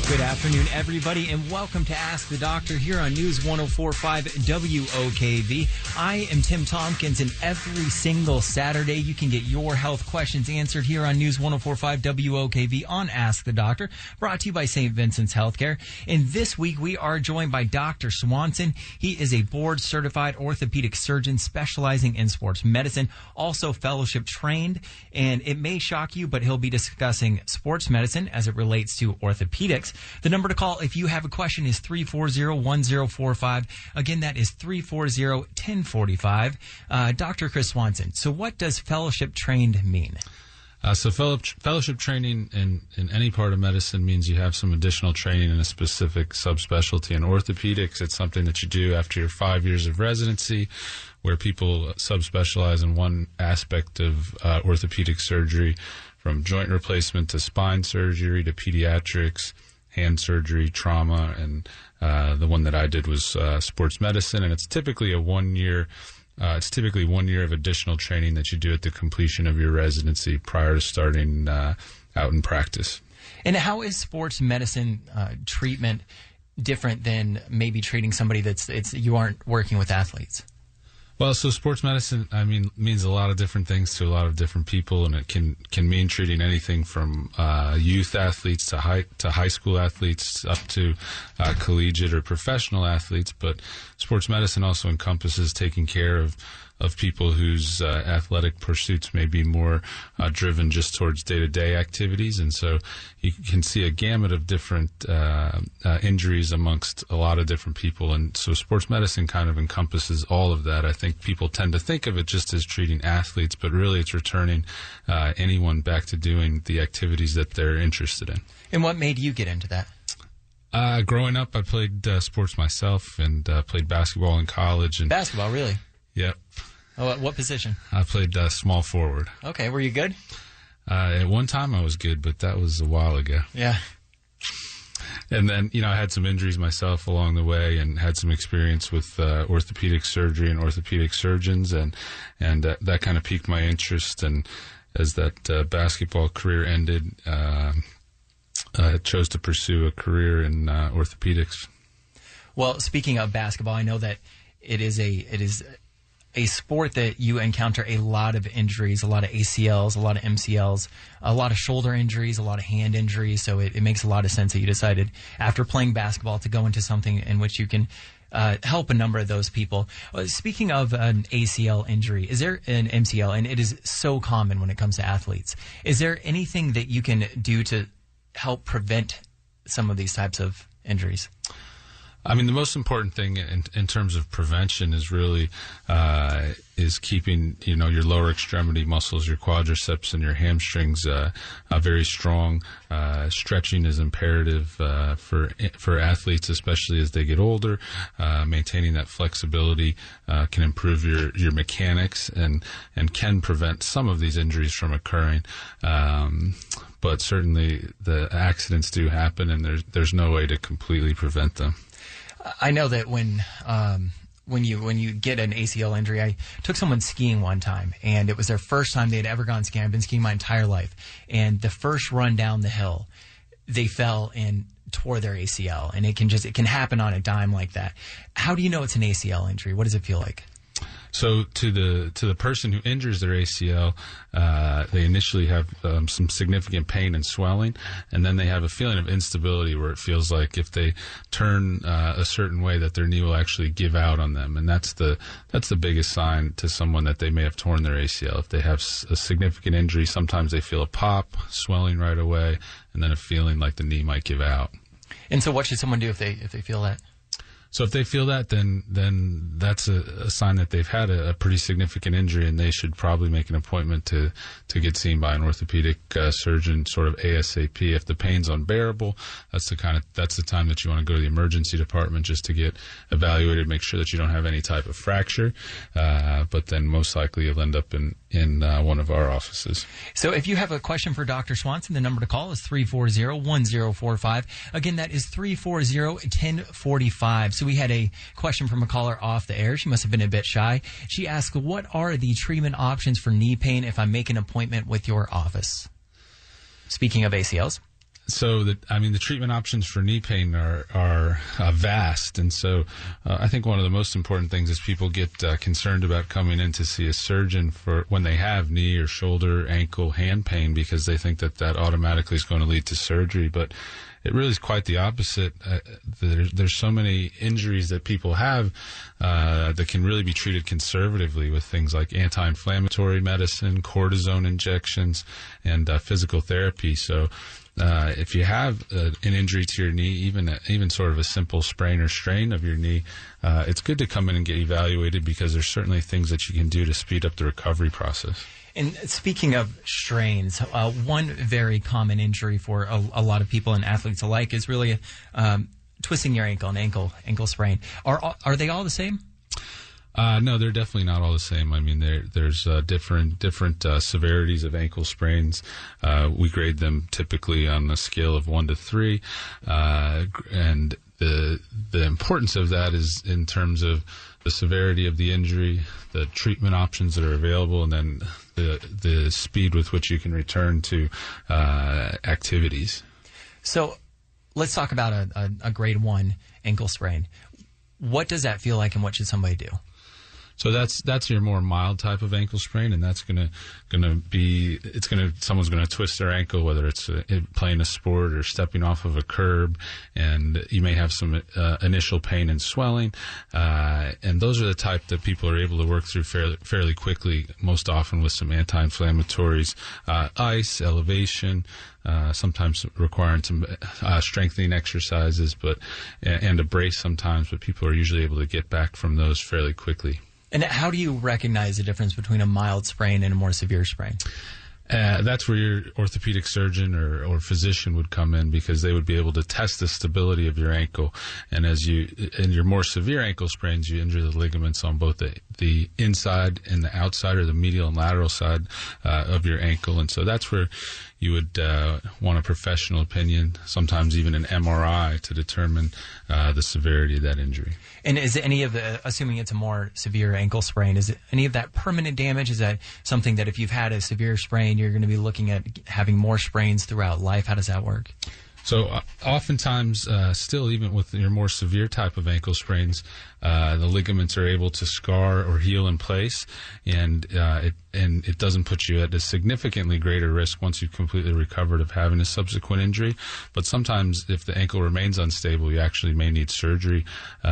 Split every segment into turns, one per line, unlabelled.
Good afternoon, everybody, and welcome to Ask the Doctor here on News 104.5 WOKV. I am Tim Tompkins, and every single Saturday you can get your health questions answered here on News 104.5 WOKV on Ask the Doctor, brought to you by St. Vincent's Healthcare. And this week we are joined by Dr. Swanson. He is a board-certified orthopedic surgeon specializing in sports medicine, also fellowship trained, and it may shock you, but he'll be discussing sports medicine as it relates to orthopedics. The number to call if you have a question is 340-1045. Again, that is 340-1045. Dr. Chris Swanson, so what does fellowship trained mean?
So fellowship training in any part of medicine means you have some additional training in a specific subspecialty. In orthopedics, it's something that you do after your 5 years of residency, where people subspecialize in one aspect of orthopedic surgery, from joint replacement to spine surgery to pediatrics, hand surgery, trauma, and the one that I did was sports medicine. And it's typically a 1 year. It's typically 1 year of additional training that you do at the completion of your residency prior to starting out in practice.
And how is sports medicine treatment different than maybe treating somebody you aren't working with athletes?
Well, so sports medicine, means a lot of different things to a lot of different people, and it can mean treating anything from youth athletes to high school athletes up to collegiate or professional athletes. But sports medicine also encompasses taking care of people whose athletic pursuits may be more driven just towards day-to-day activities. And so you can see a gamut of different injuries amongst a lot of different people. And so sports medicine kind of encompasses all of that. I think people tend to think of it just as treating athletes, but really it's returning anyone back to doing the activities that they're interested in.
And what made you get into that?
Growing up, I played sports myself and played basketball in college. And
basketball, really?
Yep.
Oh, what position?
I played small forward.
Okay, were you good?
At one time I was good, but that was a while ago.
Yeah.
And then, I had some injuries myself along the way and had some experience with orthopedic surgery and orthopedic surgeons, and that kind of piqued my interest. And as that basketball career ended, I chose to pursue a career in orthopedics.
Well, speaking of basketball, I know that it is a sport that you encounter a lot of injuries, a lot of ACLs, a lot of MCLs, a lot of shoulder injuries, a lot of hand injuries. So it makes a lot of sense that you decided after playing basketball to go into something in which you can help a number of those people. Speaking of an ACL injury, is there an MCL, and it is so common when it comes to athletes, is there anything that you can do to help prevent some of these types of injuries?
The most important thing in terms of prevention is really is keeping your lower extremity muscles, your quadriceps and your hamstrings very strong. Stretching is imperative for athletes, especially as they get older. Maintaining that flexibility can improve your mechanics and can prevent some of these injuries from occurring. But certainly the accidents do happen, and there's no way to completely prevent them.
I know that when you get an ACL injury, I took someone skiing one time, and it was their first time they had ever gone skiing. I've been skiing my entire life, and the first run down the hill, they fell and tore their ACL, and it can happen on a dime like that. How do you know it's an ACL injury? What does it feel like?
So to the person who injures their ACL, they initially have some significant pain and swelling, and then they have a feeling of instability where it feels like if they turn a certain way that their knee will actually give out on them, and that's the biggest sign to someone that they may have torn their ACL. If they have a significant injury, sometimes they feel a pop, swelling right away, and then a feeling like the knee might give out.
And so what should someone do if they feel that?
So if they feel that, then that's a sign that they've had a pretty significant injury, and they should probably make an appointment to get seen by an orthopedic surgeon sort of ASAP. If the pain's unbearable, that's the time that you want to go to the emergency department just to get evaluated, make sure that you don't have any type of fracture. But then most likely you'll end up in one of our offices.
So if you have a question for Dr. Swanson, the number to call is 340-1045. Again, that is 340-1045. So we had a question from a caller off the air. She must have been a bit shy. She asked, what are the treatment options for knee pain if I make an appointment with your office? Speaking of ACLs.
So the treatment options for knee pain are vast, and so I think one of the most important things is people get concerned about coming in to see a surgeon for when they have knee or shoulder, ankle, hand pain, because they think that automatically is going to lead to surgery. But it really is quite the opposite. There's so many injuries that people have that can really be treated conservatively with things like anti-inflammatory medicine, cortisone injections, and physical therapy. So if you have an injury to your knee, even sort of a simple sprain or strain of your knee, it's good to come in and get evaluated, because there's certainly things that you can do to speed up the recovery process.
And speaking of strains, one very common injury for a lot of people and athletes alike is really twisting your ankle, an ankle sprain. Are they all the same?
No, they're definitely not all the same. I mean, there's different severities of ankle sprains. We grade them typically on a scale of 1 to 3, and the importance of that is in terms of the severity of the injury, the treatment options that are available, and then the speed with which you can return to activities.
So let's talk about a grade 1 ankle sprain. What does that feel like, and what should somebody do?
So that's your more mild type of ankle sprain, and that's someone's gonna twist their ankle, whether it's playing a sport or stepping off of a curb, and you may have some initial pain and swelling, and those are the type that people are able to work through fairly quickly, most often with some anti-inflammatories, ice, elevation, sometimes requiring some strengthening exercises, and a brace sometimes, but people are usually able to get back from those fairly quickly.
And how do you recognize the difference between a mild sprain and a more severe sprain?
That's where your orthopedic surgeon or physician would come in, because they would be able to test the stability of your ankle. And in your more severe ankle sprains, you injure the ligaments on both the inside and the outside, or the medial and lateral side of your ankle. And so that's where you would want a professional opinion, sometimes even an MRI, to determine the severity of that injury.
And is any of assuming it's a more severe ankle sprain, is it any of that permanent damage? Is that something that if you've had a severe sprain, you're going to be looking at having more sprains throughout life? How does that work?
So oftentimes, still, even with your more severe type of ankle sprains, the ligaments are able to scar or heal in place, and it doesn't put you at a significantly greater risk once you've completely recovered of having a subsequent injury. But sometimes, if the ankle remains unstable, you actually may need surgery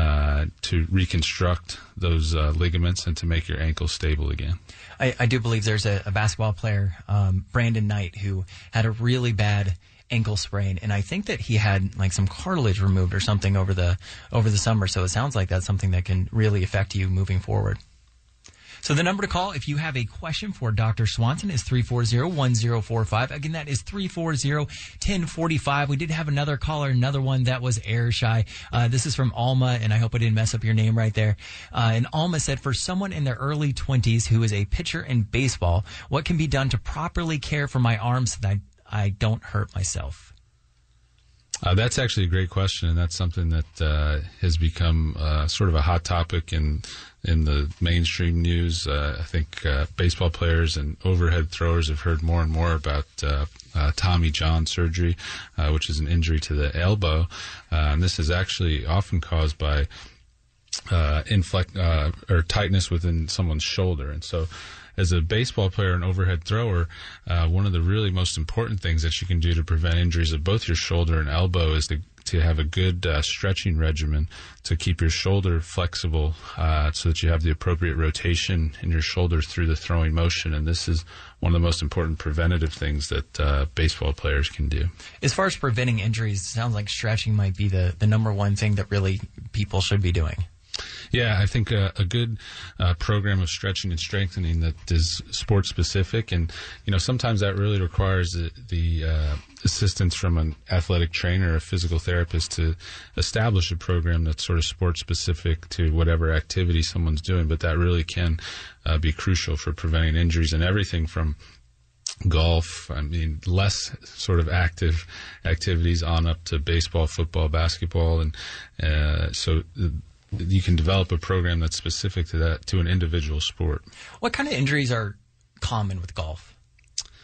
to reconstruct those ligaments and to make your ankle stable again.
I do believe there's a basketball player, Brandon Knight, who had a really bad ankle sprain, and I think that he had like some cartilage removed or something over the summer. So it sounds like that's something that can really affect you moving forward. So the number to call if you have a question for Dr. Swanson is 340-1045. Again, that is 340-1045. We did have another caller, another one that was air shy. This is from Alma, and I hope I didn't mess up your name right there. And Alma said, for someone in their early 20s who is a pitcher in baseball, what can be done to properly care for my arms so that I don't hurt myself?
That's actually a great question, and that's something that has become sort of a hot topic in the mainstream news. I think baseball players and overhead throwers have heard more and more about Tommy John surgery, which is an injury to the elbow. And this is actually often caused by or tightness within someone's shoulder. And so as a baseball player and overhead thrower, one of the really most important things that you can do to prevent injuries of both your shoulder and elbow is to have a good stretching regimen to keep your shoulder flexible so that you have the appropriate rotation in your shoulder through the throwing motion. And this is one of the most important preventative things that baseball players can do.
As far as preventing injuries, it sounds like stretching might be the number one thing that really people should be doing.
Yeah, I think a good program of stretching and strengthening that is sport specific, and sometimes that really requires the assistance from an athletic trainer or a physical therapist to establish a program that's sort of sport specific to whatever activity someone's doing. But that really can be crucial for preventing injuries, and everything from golf, less sort of active activities on up to baseball, football, basketball, and so you can develop a program that's specific to that, to an individual sport.
What kind of injuries are common with golf?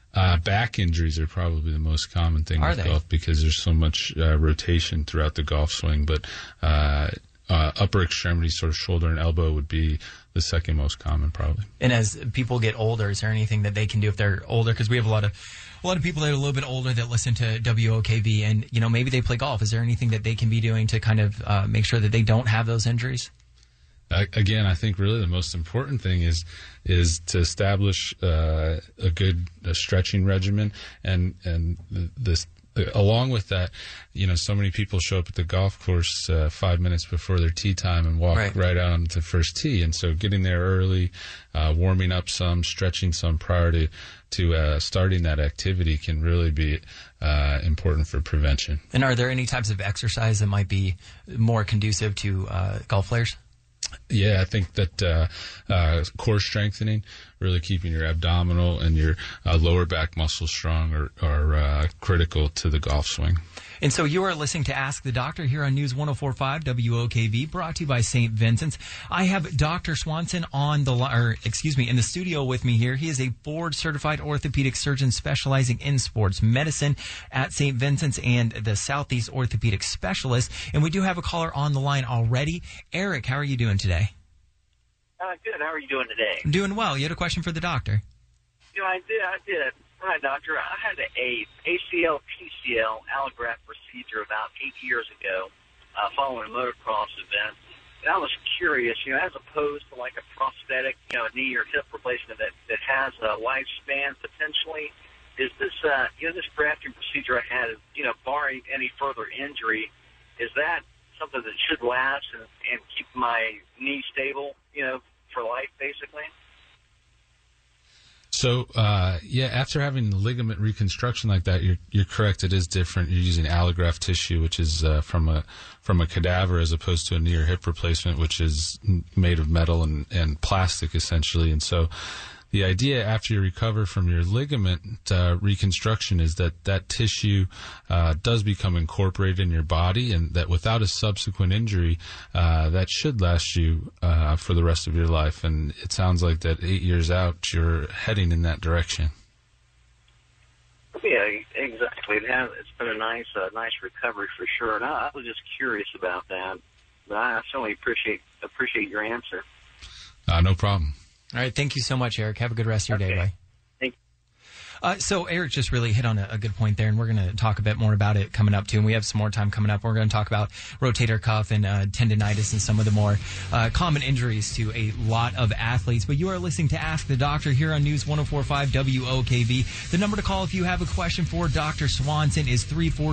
Back injuries are probably the most common thing with golf because there's so much rotation throughout the golf swing. But upper extremity, sort of shoulder and elbow, would be the second most common probably.
And as people get older, is there anything that they can do if they're older? Because we have a lot of people that are a little bit older that listen to WOKV, and maybe they play golf. Is there anything that they can be doing to kind of make sure that they don't have those injuries?
Again, I think really the most important thing is to establish a good stretching regimen, and this. Along with that, so many people show up at the golf course 5 minutes before their tee time and walk right out onto first tee. And so getting there early, warming up some, stretching some prior to starting that activity can really be important for prevention.
And are there any types of exercise that might be more conducive to golf players?
Yeah, I think that core strengthening, really keeping your abdominal and your lower back muscles strong are critical to the golf swing.
And so you are listening to Ask the Doctor here on News 104.5 WOKV, brought to you by St. Vincent's. I have Dr. Swanson in the studio with me here. He is a board-certified orthopedic surgeon specializing in sports medicine at St. Vincent's and the Southeast Orthopedic Specialist. And we do have a caller on the line already. Eric, how are you doing today?
Good. How are you doing today?
I'm doing well. You had a question for the doctor.
I did. Hi, doctor. I had an ACL, PCL allograft procedure about 8 years ago following a motocross event. And I was curious, as opposed to like a prosthetic, knee or hip replacement that has a lifespan potentially, is this, this grafting procedure I had, barring any further injury, is that something that should last and keep my knee stable, for life, basically?
So, after having ligament reconstruction like that, you're correct. It is different. You're using allograft tissue, which is from a cadaver, as opposed to a knee or hip replacement, which is made of metal and plastic, essentially. And so, the idea after you recover from your ligament reconstruction is that tissue does become incorporated in your body, and that without a subsequent injury, that should last you for the rest of your life. And it sounds like that 8 years out, you're heading in that direction.
Yeah, exactly. It's been a nice recovery for sure. And I was just curious about that. But I certainly appreciate your answer.
No problem.
All right. Thank you so much, Eric. Have a good rest of your day, bye.
Thank you.
So Eric just really hit on a good point there, and we're going to talk a bit more about it coming up, too. And we have some more time coming up. We're going to talk about rotator cuff and tendonitis and some of the more common injuries to a lot of athletes. But you are listening to Ask the Doctor here on News 104.5 WOKV. The number to call if you have a question for Dr. Swanson is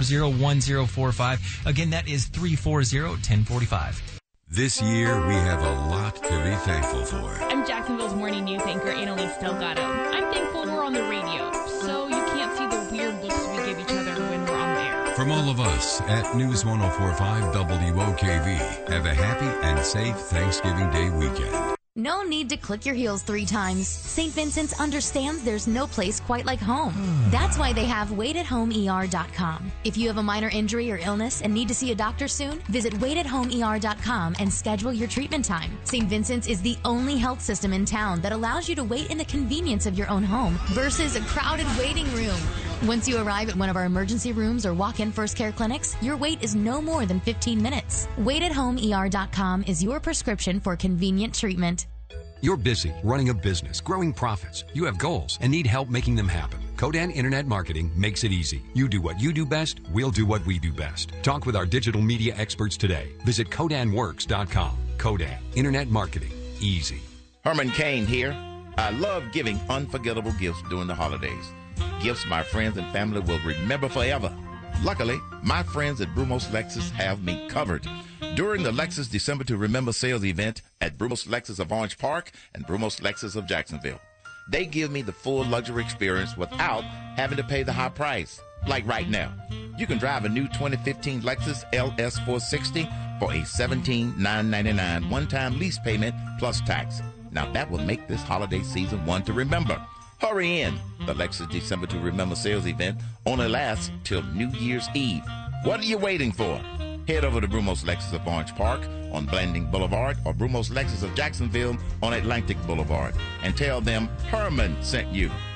340-1045. Again, that is 340-1045.
This year, we have a lot to be thankful for.
I'm Jacksonville's morning news anchor, Annalise Delgado. I'm thankful we're on the radio, so you can't see the weird looks we give each other when we're on the air.
From all of us at News 104.5 WOKV, have a happy and safe Thanksgiving Day weekend.
No need to click your heels 3 times. St. Vincent's understands there's no place quite like home. That's why they have waithathomeer.com. If you have a minor injury or illness and need to see a doctor soon, visit waithathomeer.com and schedule your treatment time. St. Vincent's is the only health system in town that allows you to wait in the convenience of your own home versus a crowded waiting room. Once you arrive at one of our emergency rooms or walk-in first care clinics, your wait is no more than 15 minutes. Waithathomeer.com is your prescription for convenient treatment.
You're busy running a business, growing profits. You have goals and need help making them happen. Codan Internet Marketing makes it easy. You do what you do best, we'll do what we do best. Talk with our digital media experts today. Visit CodanWorks.com. Codan Internet Marketing. Easy.
Herman Cain here. I love giving unforgettable gifts during the holidays. Gifts my friends and family will remember forever. Luckily, my friends at Brumos Lexus have me covered. During the Lexus December to Remember sales event at Brumos Lexus of Orange Park and Brumos Lexus of Jacksonville, they give me the full luxury experience without having to pay the high price. Like right now, you can drive a new 2015 Lexus LS460 for a $17,999 one-time lease payment plus tax. Now that will make this holiday season one to remember. Hurry in. The Lexus December to Remember sales event only lasts till New Year's Eve. What are you waiting for? Head over to Brumos Lexus of Orange Park on Blanding Boulevard or Brumos Lexus of Jacksonville on Atlantic Boulevard and tell them Herman sent you.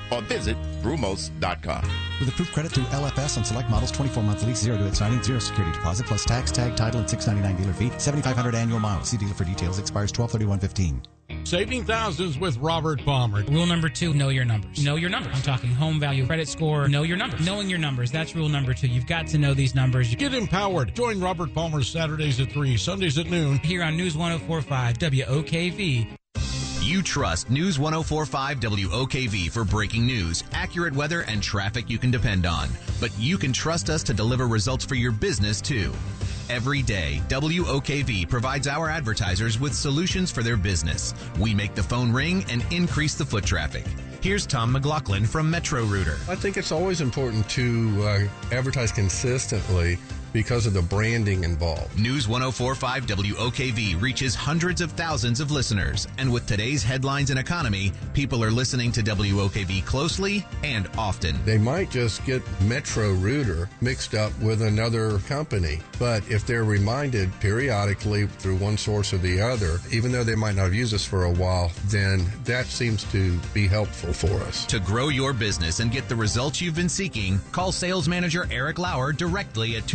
or visit brumos.com.
With approved credit through LFS on select models, 24-month lease, 0 to its signing, 0 security deposit, plus tax, tag, title, and $699 dealer fee, 7,500 annual miles. See dealer for details. Expires 12/31/15.
Saving thousands with Robert Palmer.
Rule number 2, know your numbers. Know your numbers. I'm talking home value, credit score. Know your numbers. Knowing your numbers. That's rule number 2. You've got to know these numbers.
Get empowered. Join Robert Palmer Saturdays at 3, Sundays at noon.
Here on News 104.5 WOKV.
You trust News 104.5 WOKV for breaking news, accurate weather, and traffic you can depend on. But you can trust us to deliver results for your business, too. Every day, WOKV provides our advertisers with solutions for their business. We make the phone ring and increase the foot traffic. Here's Tom McLaughlin from Metro Router.
I think it's always important to advertise consistently because of the branding involved.
News 104.5 WOKV reaches hundreds of thousands of listeners. And with today's headlines and economy, people are listening to WOKV closely and often.
They might just get Metro Router mixed up with another company. But if they're reminded periodically through one source or the other, even though they might not have used us for a while, then that seems to be helpful for us.
To grow your business and get the results you've been seeking, call sales manager Eric Lauer directly at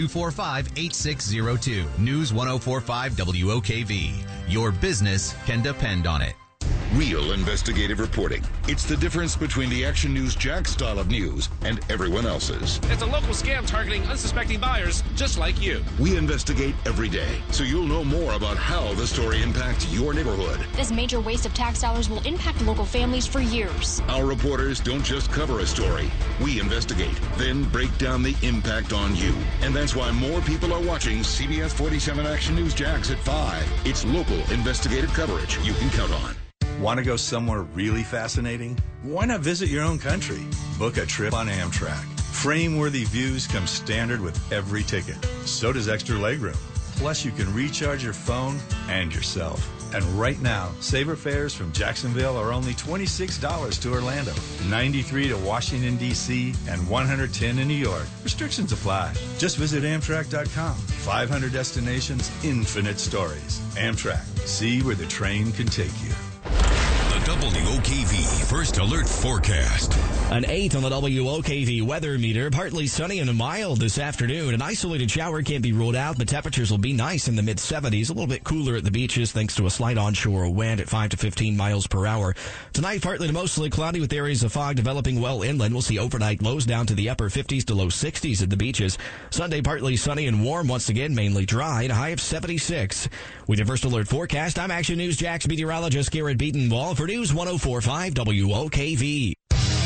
245-8602. News 104.5 WOKV. Your business can depend on it.
Real investigative reporting. It's the difference between the Action News Jack style of news and everyone else's.
It's a local scam targeting unsuspecting buyers just like you.
We investigate every day, so you'll know more about how the story impacts your neighborhood.
This major waste of tax dollars will impact local families for years.
Our reporters don't just cover a story. We investigate, then break down the impact on you. And that's why more people are watching CBS 47 Action News Jacks at 5. It's local investigative coverage you can count on.
Want to go somewhere really fascinating? Why not visit your own country? Book a trip on Amtrak. Frame-worthy views come standard with every ticket. So does extra legroom. Plus, you can recharge your phone and yourself. And right now, saver fares from Jacksonville are only $26 to Orlando, $93 to Washington, D.C., and $110 in New York. Restrictions apply. Just visit Amtrak.com. 500 destinations, infinite stories. Amtrak. See where the train can take you.
The WOKV First Alert Forecast.
An 8 on the WOKV weather meter. Partly sunny and mild this afternoon. An isolated shower can't be ruled out. The temperatures will be nice in the mid-70s. A little bit cooler at the beaches thanks to a slight onshore wind at 5 to 15 miles per hour. Tonight, partly to mostly cloudy with areas of fog developing well inland. We'll see overnight lows down to the upper 50s to low 60s at the beaches. Sunday, partly sunny and warm once again, mainly dry, and a high of 76. With your First Alert Forecast, I'm Action News Jack's meteorologist Garrett Beatonwall for News 104.5 WOKV.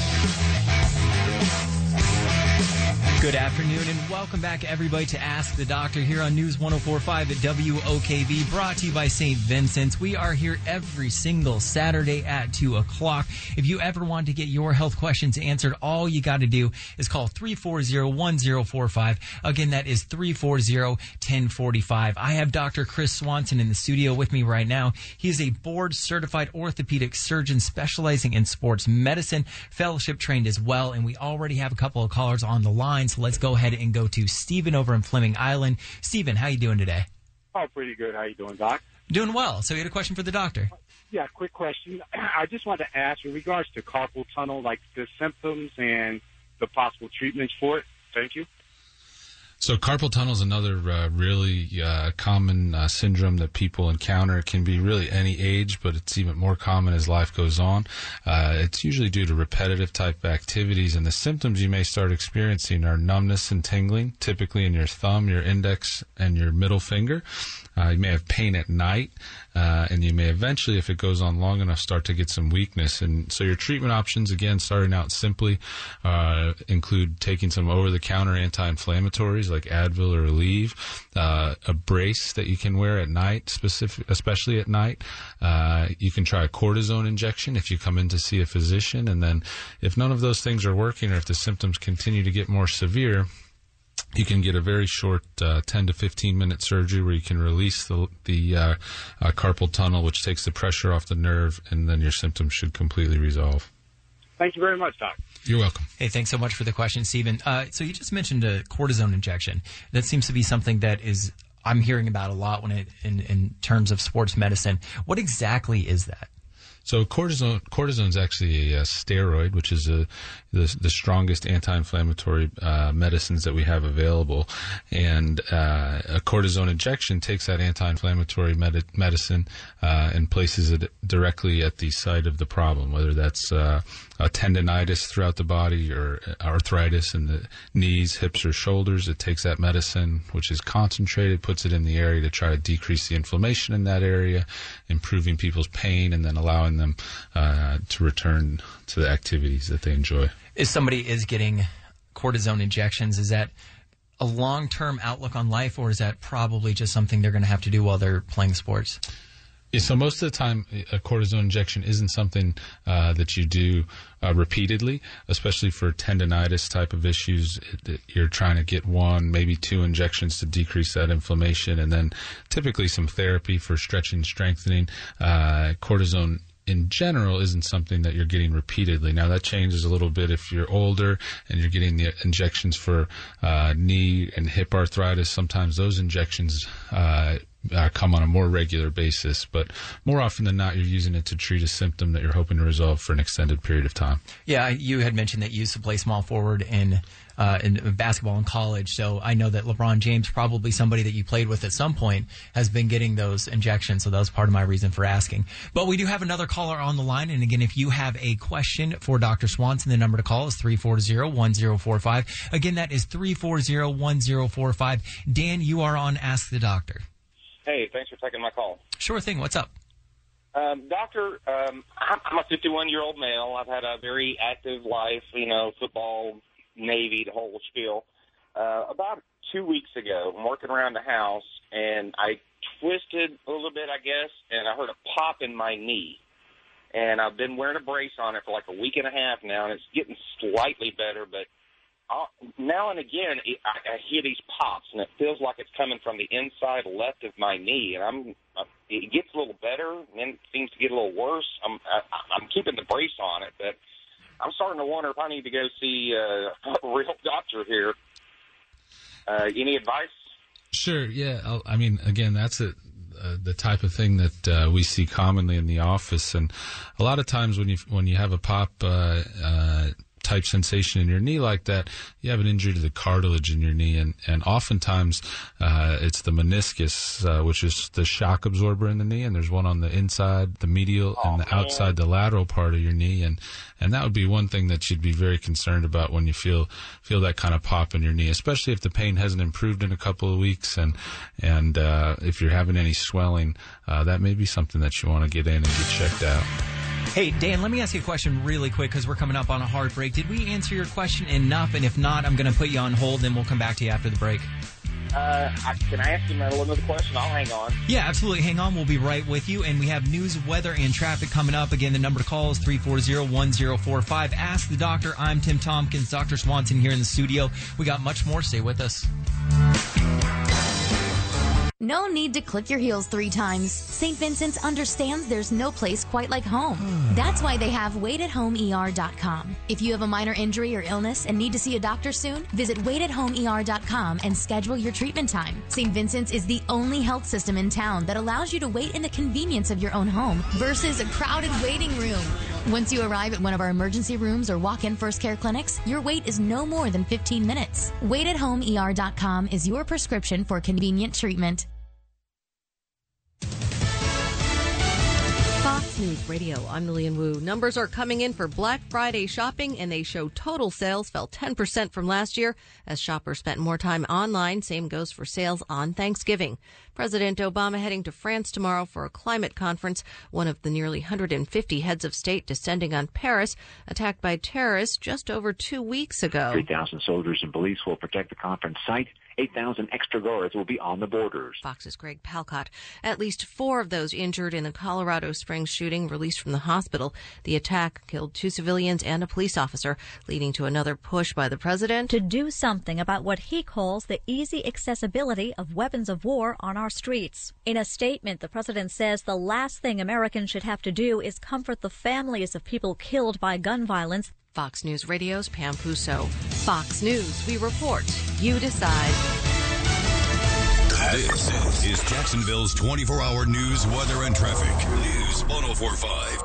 Good afternoon and welcome back, everybody, to Ask the Doctor here on News 104.5 at WOKV, brought to you by St. Vincent's. We are here every single Saturday at 2 o'clock. If you ever want to get your health questions answered, all you got to do is call 340-1045. Again, that is 340-1045. I have Dr. Chris Swanson in the studio with me right now. He is a board-certified orthopedic surgeon specializing in sports medicine, fellowship trained as well, and we already have a couple of callers on the line. So let's go ahead and go to Stephen over in Fleming Island. Stephen, how you doing today?
Oh, pretty good. How you doing, Doc?
Doing well. So you had a question for the doctor?
Yeah, quick question. I just wanted to ask in regards to carpal tunnel, like the symptoms and the possible treatments for it. Thank you.
So carpal tunnel is another really common syndrome that people encounter. It can be really any age, but it's even more common as life goes on. It's usually due to repetitive type activities, and the symptoms you may start experiencing are numbness and tingling, typically in your thumb, your index, and your middle finger. You may have pain at night, and you may eventually, if it goes on long enough, start to get some weakness. And so your treatment options, again, starting out simply, include taking some over-the-counter anti-inflammatories like Advil or Aleve, a brace that you can wear at night, especially at night. You can try a cortisone injection if you come in to see a physician. And then if none of those things are working or if the symptoms continue to get more severe, you can get a very short 10 to 15-minute surgery where you can release the carpal tunnel, which takes the pressure off the nerve, and then your symptoms should completely resolve.
Thank you very much, Doc.
You're welcome.
Hey, thanks so much for the question, Stephen. So you just mentioned a cortisone injection. That seems to be something that I'm hearing about a lot when in terms of sports medicine. What exactly is that?
So cortisone is actually a steroid, which is the strongest anti-inflammatory medicines that we have available. And a cortisone injection takes that anti-inflammatory medicine and places it directly at the site of the problem, whether that's a tendinitis throughout the body or arthritis in the knees, hips, or shoulders. It takes that medicine, which is concentrated, puts it in the area to try to decrease the inflammation in that area, improving people's pain, and then allowing them to return to the activities that they enjoy.
If somebody is getting cortisone injections, is that a long-term outlook on life, or is that probably just something they're going to have to do while they're playing sports?
Yeah, so most of the time, a cortisone injection isn't something that you do repeatedly, especially for tendinitis type of issues. You're trying to get 1, maybe 2 injections to decrease that inflammation, and then typically some therapy for stretching, strengthening. Cortisone in general isn't something that you're getting repeatedly. Now that changes a little bit if you're older and you're getting the injections for knee and hip arthritis. Sometimes those injections come on a more regular basis, but more often than not, you're using it to treat a symptom that you're hoping to resolve for an extended period of time.
Yeah, you had mentioned that you used to play small forward in basketball in college, so I know that LeBron James, probably somebody that you played with at some point, has been getting those injections, so that was part of my reason for asking. But we do have another caller on the line, and again, if you have a question for Dr. Swanson, the number to call is 340-1045. Again, that is 340-1045. Dan, you are on Ask the Doctor.
Hey, thanks for taking my call.
Sure thing. What's up?
Doctor, I'm a 51-year-old male. I've had a very active life, football, Navy, the whole spiel. About 2 weeks ago, I'm working around the house, and I twisted a little bit, I guess, and I heard a pop in my knee. And I've been wearing a brace on it for like a week and a half now, and it's getting slightly better, but now and again, I hear these pops, and it feels like it's coming from the inside left of my knee, and it gets a little better, and then it seems to get a little worse. I'm keeping the brace on it, but I'm starting to wonder if I need to go see a real doctor here. Any advice?
Sure, yeah. I mean, again, that's the type of thing that we see commonly in the office, and a lot of times when you have a pop type sensation in your knee like that, you have an injury to the cartilage in your knee, and oftentimes it's the meniscus, which is the shock absorber in the knee, and there's one on the inside, the medial, and the outside, the lateral part of your knee, and that would be one thing that you'd be very concerned about when you feel that kind of pop in your knee, especially if the pain hasn't improved in a couple of weeks, and if you're having any swelling, that may be something that you want to get in and get checked out.
Hey, Dan, let me ask you a question really quick because we're coming up on a hard break. Did we answer your question enough? And if not, I'm going to put you on hold, and we'll come back to you after the break.
Can I ask you another question? I'll hang on.
Yeah, absolutely. Hang on. We'll be right with you. And we have news, weather, and traffic coming up. Again, the number to call is 340-1045. Ask the Doctor. I'm Tim Tompkins. Dr. Swanson here in the studio. We got much more. Stay with us.
No need to click your heels 3 times. St. Vincent's understands there's no place quite like home. That's why they have waithathomeer.com. If you have a minor injury or illness and need to see a doctor soon, visit waithathomeer.com and schedule your treatment time. St. Vincent's is the only health system in town that allows you to wait in the convenience of your own home versus a crowded waiting room. Once you arrive at one of our emergency rooms or walk-in first care clinics, your wait is no more than 15 minutes. Waithathomeer.com is your prescription for convenient treatment.
Fox News Radio, I'm Lillian Wu. Numbers are coming in for Black Friday shopping, and they show total sales fell 10% from last year as shoppers spent more time online. Same goes for sales on Thanksgiving. President Obama heading to France tomorrow for a climate conference, one of the nearly 150 heads of state descending on Paris, attacked by terrorists just over 2 weeks ago.
3,000 soldiers and police will protect the conference site. 8,000 extra guards will be on the borders.
Fox's Greg Palcott. At least 4 of those injured in the Colorado Springs shooting released from the hospital. The attack killed 2 civilians and a police officer, leading to another push by the president
to do something about what he calls the easy accessibility of weapons of war on our streets. In a statement, the president says the last thing Americans should have to do is comfort the families of people killed by gun violence.
Fox News Radio's Pam Puso. Fox News, we report, you decide.
This
is Jacksonville's 24-hour news, weather, and traffic. News 104.5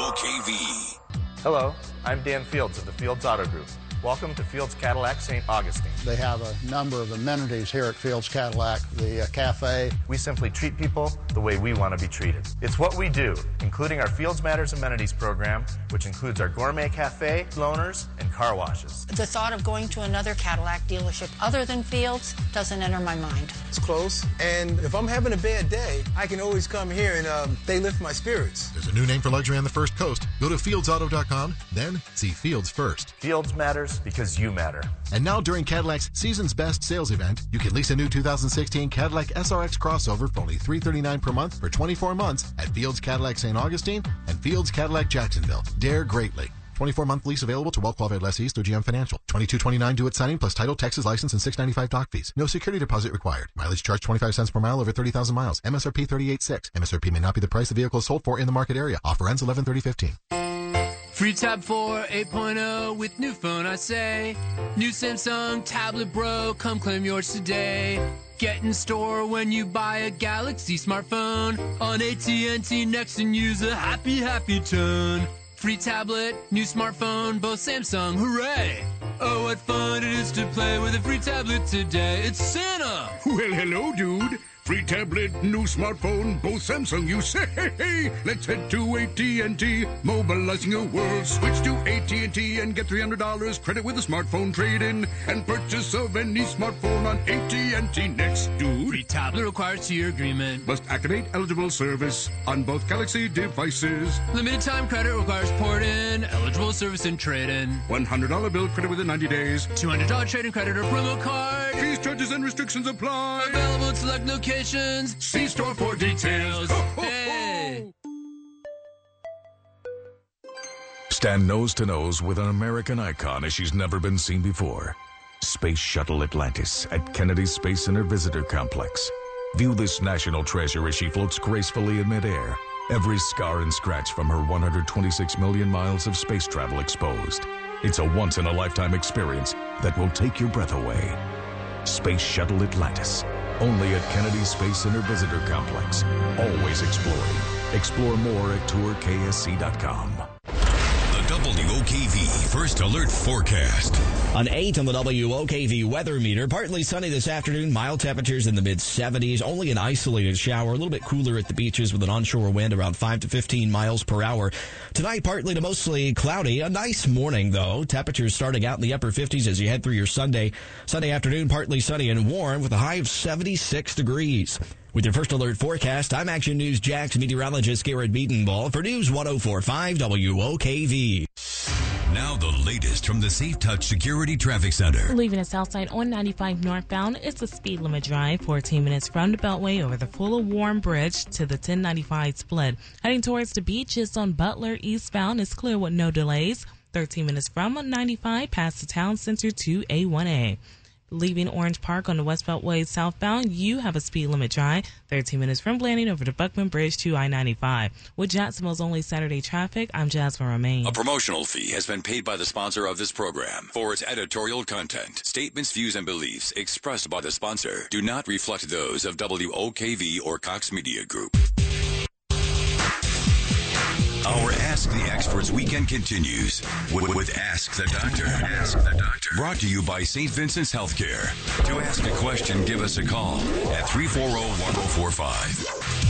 WOKV.
Hello, I'm Dan Fields of the Fields Auto Group. Welcome to Fields Cadillac St. Augustine.
They have a number of amenities here at Fields Cadillac, the cafe.
We simply treat people the way we want to be treated. It's what we do, including our Fields Matters amenities program, which includes our gourmet cafe, loaners, and car washes.
The thought of going to another Cadillac dealership other than Fields doesn't enter my mind.
It's close, and if I'm having a bad day, I can always come here and they lift my spirits.
There's a new name for luxury on the First Coast. Go to fieldsauto.com, then see Fields first.
Fields matters because you matter.
And now during Cadillac's Season's Best sales event, you can lease a new 2016 Cadillac SRX crossover for only $339 per month for 24 months at Fields Cadillac St. Augustine and Fields Cadillac Jacksonville. Dare greatly. 24-month lease available to well-qualified lessees through GM Financial. $22.29 due at signing plus title, Texas license, and $6.95 dock fees. No security deposit required. Mileage charge 25 cents per mile over 30,000 miles. MSRP $38.6. MSRP may not be the price the vehicle is sold for in the market area. Offer ends 11/30/15.
Free Tab 4 8.0 with new phone, I say. New Samsung Tablet Bro, come claim yours today. Get in store when you buy a Galaxy smartphone on AT&T Next and use a happy ton. Free tablet, new smartphone, both Samsung, hooray! Oh, what fun it is to play with a free tablet today. It's Santa!
Well, hello, dude. Free tablet, new smartphone, both Samsung, you say. Let's head to AT&T, mobilizing your world. Switch to AT&T and get $300 credit with a smartphone trade-in and purchase of any smartphone on AT&T Next, dude.
Free tablet requires 2-year agreement.
Must activate eligible service on both Galaxy devices.
Limited time credit requires port-in, eligible service and trade-in.
$100 bill credit within 90 days.
$200 trade-in credit or promo card.
Fees, charges, and restrictions apply.
Available at select locations.
See store for details.
Hey.
Stand nose to nose with an American icon as she's never been seen before. Space Shuttle Atlantis at Kennedy Space Center Visitor Complex. View this national treasure as she floats gracefully in midair. Every scar and scratch from her 126 million miles of space travel exposed. It's a once-in-a-lifetime experience that will take your breath away. Space Shuttle Atlantis. Only at Kennedy Space Center Visitor Complex. Always exploring. Explore more at tourksc.com.
The WOKV First Alert Forecast.
An 8 on the WOKV weather meter. Partly sunny this afternoon. Mild temperatures in the mid-70s. Only an isolated shower. A little bit cooler at the beaches with an onshore wind around 5 to 15 miles per hour. Tonight, partly to mostly cloudy. A nice morning, though. Temperatures starting out in the upper 50s as you head through your Sunday. Sunday afternoon, partly sunny and warm with a high of 76 degrees. With your First Alert forecast, I'm Action News Jax meteorologist Garrett Beatonball for News 104.5 WOKV.
Now the latest from the Safe Touch Security Traffic Center.
Leaving the south side on 95 northbound, it's a speed limit drive, 14 minutes from the Beltway over the Fuller Warren Bridge to the 1095 split. Heading towards the beach, it's on Butler eastbound. It's clear with no delays. 13 minutes from 95 past the town center to A1A. Leaving Orange Park on the West Beltway southbound, you have a speed limit drive, 13 minutes from Blanding over the Buckman Bridge to I-95. With Jacksonville's only Saturday traffic, I'm Jasmine Romaine.
A promotional fee has been paid by the sponsor of this program for its editorial content. Statements, views, and beliefs expressed by the sponsor do not reflect those of WOKV or Cox Media Group. Our Ask the Experts weekend continues with Ask the Doctor. Ask the Doctor. Brought to you by St. Vincent's Healthcare. To ask a question, give us a call at 340-1045.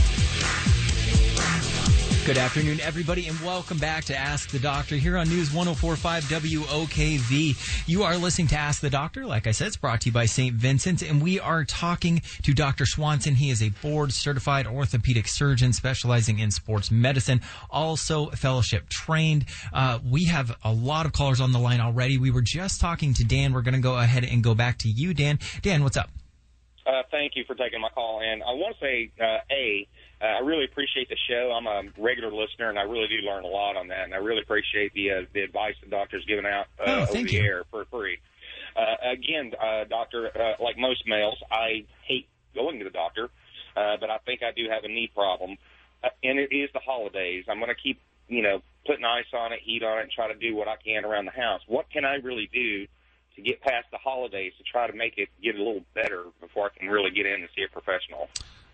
Good afternoon, everybody, and welcome back to Ask the Doctor here on News 104.5 WOKV. You are listening to Ask the Doctor. Like I said, it's brought to you by St. Vincent, and we are talking to Dr. Swanson. He is a board-certified orthopedic surgeon specializing in sports medicine, also fellowship trained. We have a lot of callers on the line already. We were just talking to Dan. We're going to go ahead and go back to you, Dan. Dan, what's up?
Thank you for taking my call. And I want to say, I really appreciate the show. I'm a regular listener, and I really do learn a lot on that. And I really appreciate the advice the doctor's giving out over the air for free. Again, doctor, like most males, I hate going to the doctor, but I think I do have a knee problem. And it is the holidays. I'm going to keep, putting ice on it, heat on it, and try to do what I can around the house. What can I really do to get past the holidays to try to make it get a little better before I can really get in and see a professional?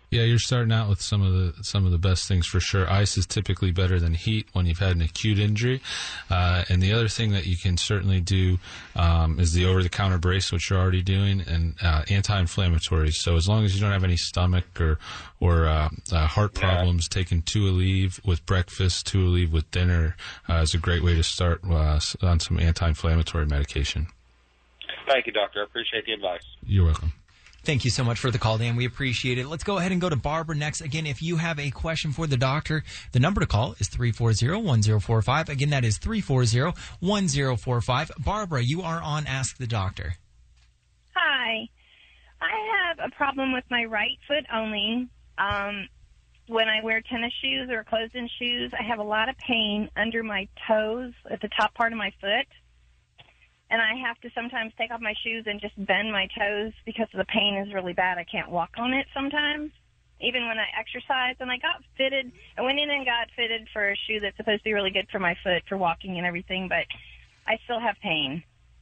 Yeah, you're starting out with some of the best things for sure. Ice is typically better than heat when you've had an acute injury. And the other thing that you can certainly do is the over-the-counter brace, which you're already doing, and anti-inflammatories. So as long as you don't have any stomach or heart problems, taking Tualeve with breakfast, Tualeve with dinner is a great way to start on some anti-inflammatory medication.
Thank you, doctor. I appreciate the advice.
You're welcome.
Thank you so much for the call, Dan. We appreciate it. Let's go ahead and go to Barbara next. Again, if you have a question for the doctor, the number to call is 340-1045. Again, that is 340-1045. Barbara, you are on Ask the Doctor.
Hi. I have a problem with my right foot only. When I wear tennis shoes or closed-in shoes, I have a lot of pain under my toes at the top part of my foot. And I have to sometimes take off my shoes and just bend my toes because the pain is really bad. I can't walk on it sometimes, even when I exercise. And I went in and got fitted for a shoe that's supposed to be really good for my foot for walking and everything, but I still have pain.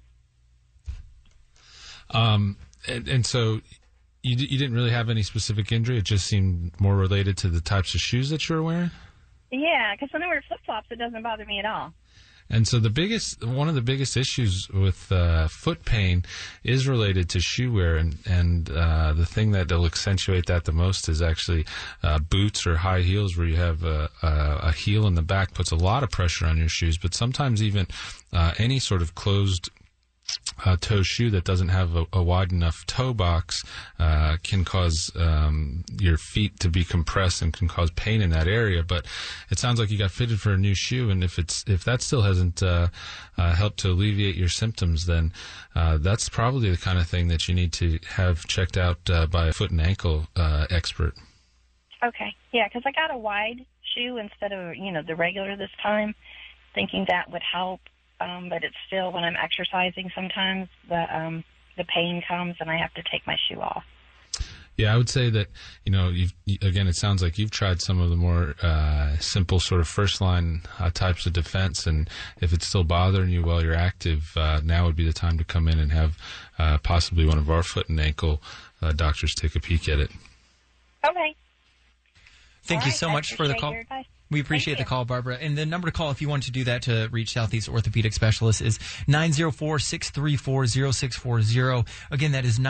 And so you didn't really have any specific injury? It just seemed more related to the types of shoes that you were wearing?
Yeah, because when I wear flip-flops, it doesn't bother me at all.
And so one of the biggest issues with foot pain is related to shoe wear, and the thing that will accentuate that the most is actually boots or high heels, where you have a heel in the back puts a lot of pressure on your shoes. But sometimes even any sort of closed toe shoe that doesn't have a wide enough toe box can cause your feet to be compressed and can cause pain in that area. But it sounds like you got fitted for a new shoe, and if that still hasn't helped to alleviate your symptoms, then that's probably the kind of thing that you need to have checked out by a foot and ankle expert.
Okay, yeah, because I got a wide shoe instead of the regular this time, thinking that would help. But it's still, when I'm exercising, sometimes the pain comes and I have to take my shoe off.
Yeah, I would say that, again, it sounds like you've tried some of the more simple sort of first-line types of defense, and if it's still bothering you while you're active, now would be the time to come in and have possibly one of our foot and ankle doctors take a peek at it.
Okay.
Thank you so much for the call. We appreciate the call, Barbara. And the number to call if you want to do that to reach Southeast Orthopedic Specialists is 904-634-0640. Again, that is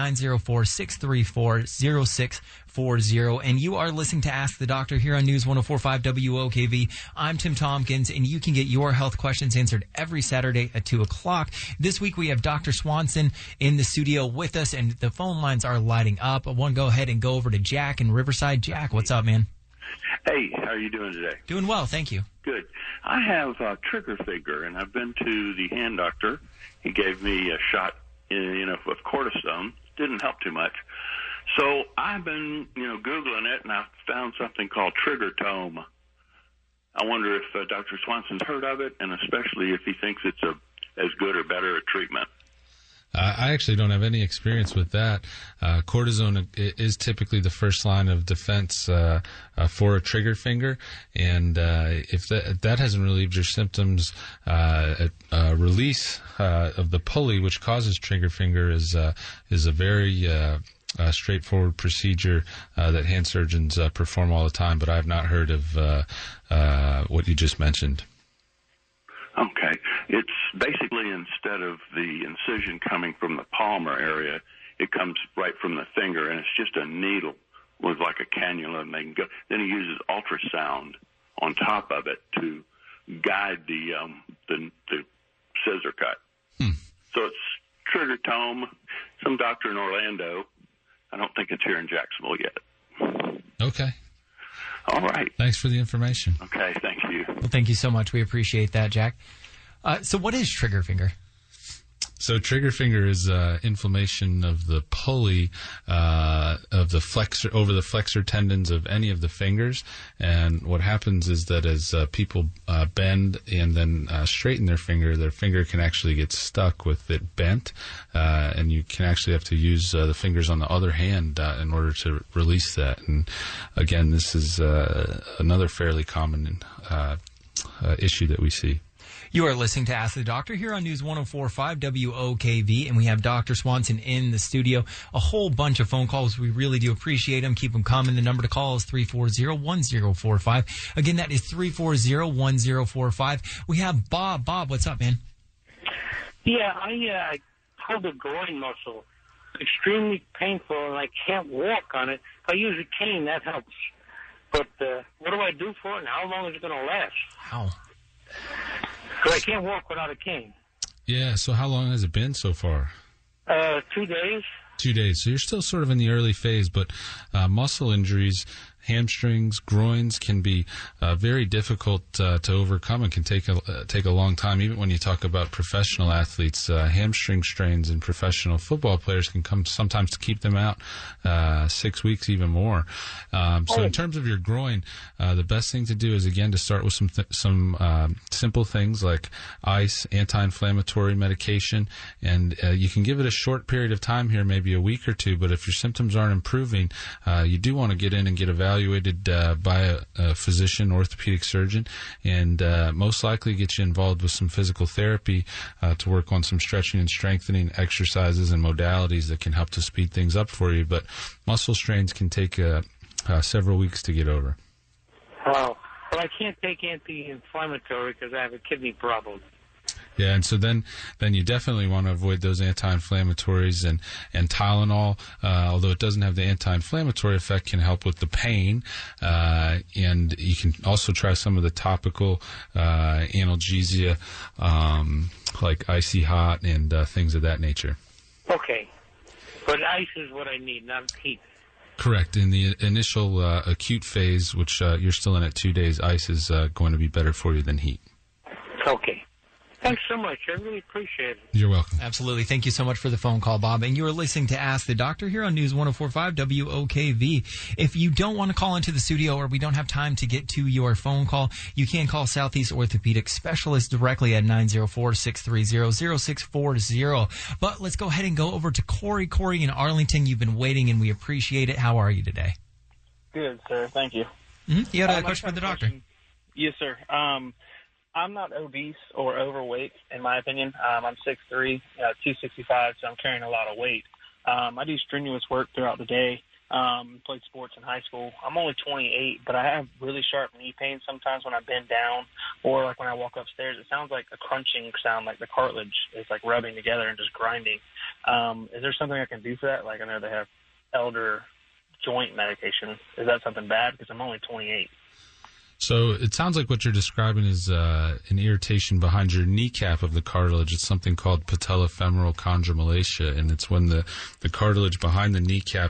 904-634-0640. And you are listening to Ask the Doctor here on News 104.5 WOKV. I'm Tim Tompkins, and you can get your health questions answered every Saturday at 2 o'clock. This week we have Dr. Swanson in the studio with us, and the phone lines are lighting up. I want to go ahead and go over to Jack in Riverside. Jack, what's up, man?
Hey, how are you doing today?
Doing well, thank you.
Good. I have trigger finger, and I've been to the hand doctor. He gave me a shot, of cortisone. Didn't help too much. So I've been, Googling it, and I found something called trigger tome. I wonder if Dr. Swanson's heard of it, and especially if he thinks it's as good or better a treatment.
I actually don't have any experience with that. Cortisone is typically the first line of defense for a trigger finger, and if that hasn't relieved your symptoms, release of the pulley, which causes trigger finger, is a very straightforward procedure that hand surgeons perform all the time. But I have not heard of what you just mentioned.
Okay. It's basically, instead of the incision coming from the palmar area, it comes right from the finger, and it's just a needle with like a cannula, and they can go. Then he uses ultrasound on top of it to guide the scissor cut. So it's trigger tome. Some doctor in Orlando. I don't think it's here in Jacksonville yet.
Okay.
All right.
Thanks for the information.
Okay, thank you.
Well, thank you so much. We appreciate that, Jack. So what is trigger finger?
So trigger finger is inflammation of the pulley of the flexor over the flexor tendons of any of the fingers. And what happens is that as people bend and then straighten their finger can actually get stuck with it bent, and you can actually have to use the fingers on the other hand in order to release that. And again, this is another fairly common issue that we see.
You are listening to Ask the Doctor here on News 104.5 WOKV, and we have Dr. Swanson in the studio. A whole bunch of phone calls. We really do appreciate them. Keep them coming. The number to call is 340-1045. Again, that is 340-1045. We have Bob. Bob, what's up, man?
Yeah, I hold the groin muscle. Extremely painful, and I can't walk on it. If I use a cane, that helps. But what do I do for it, and how long is it going to last?
How?
Because I can't walk without a cane.
Yeah, so how long has it been so far?
2 days.
2 days. So you're still sort of in the early phase, but muscle injuries, hamstrings, groins can be very difficult to overcome and can take a long time. Even when you talk about professional athletes, hamstring strains in professional football players can come sometimes to keep them out 6 weeks, even more. So in terms of your groin, the best thing to do is, again, to start with some simple things like ice, anti-inflammatory medication, and you can give it a short period of time here, maybe a week or two, but if your symptoms aren't improving, you do want to get in and get evaluated by a physician, orthopedic surgeon, and most likely get you involved with some physical therapy to work on some stretching and strengthening exercises and modalities that can help to speed things up for you. But muscle strains can take several weeks to get over.
Oh, well, I can't take anti-inflammatory because I have a kidney problem.
Yeah, and so then you definitely want to avoid those anti-inflammatories, and Tylenol, although it doesn't have the anti-inflammatory effect, can help with the pain. And you can also try some of the topical analgesia, like Icy Hot and things of that nature.
Okay, but ice is what I need, not heat.
Correct. In the initial acute phase, which you're still in at 2 days, ice is going to be better for you than heat.
Okay. Thanks so much. I really appreciate it.
You're welcome.
Absolutely. Thank you so much for the phone call, Bob. And you are listening to Ask the Doctor here on News 104.5 WOKV. If you don't want to call into the studio or we don't have time to get to your phone call, you can call Southeast Orthopedic Specialist directly at 904-630-0640. But let's go ahead and go over to Corey. Corey in Arlington, you've been waiting and we appreciate it. How are you today?
Good, sir. Thank you.
Mm-hmm. You had a question for the doctor?
Yes, sir. I'm not obese or overweight, in my opinion. I'm 6'3", 265, so I'm carrying a lot of weight. I do strenuous work throughout the day, played sports in high school. I'm only 28, but I have really sharp knee pain sometimes when I bend down or like when I walk upstairs. It sounds like a crunching sound, like the cartilage is like rubbing together and just grinding. Is there something I can do for that? Like I know they have elder joint medication. Is that something bad? Because I'm only 28.
So it sounds like what you're describing is an irritation behind your kneecap of the cartilage. It's something called patellofemoral chondromalacia, and it's when the cartilage behind the kneecap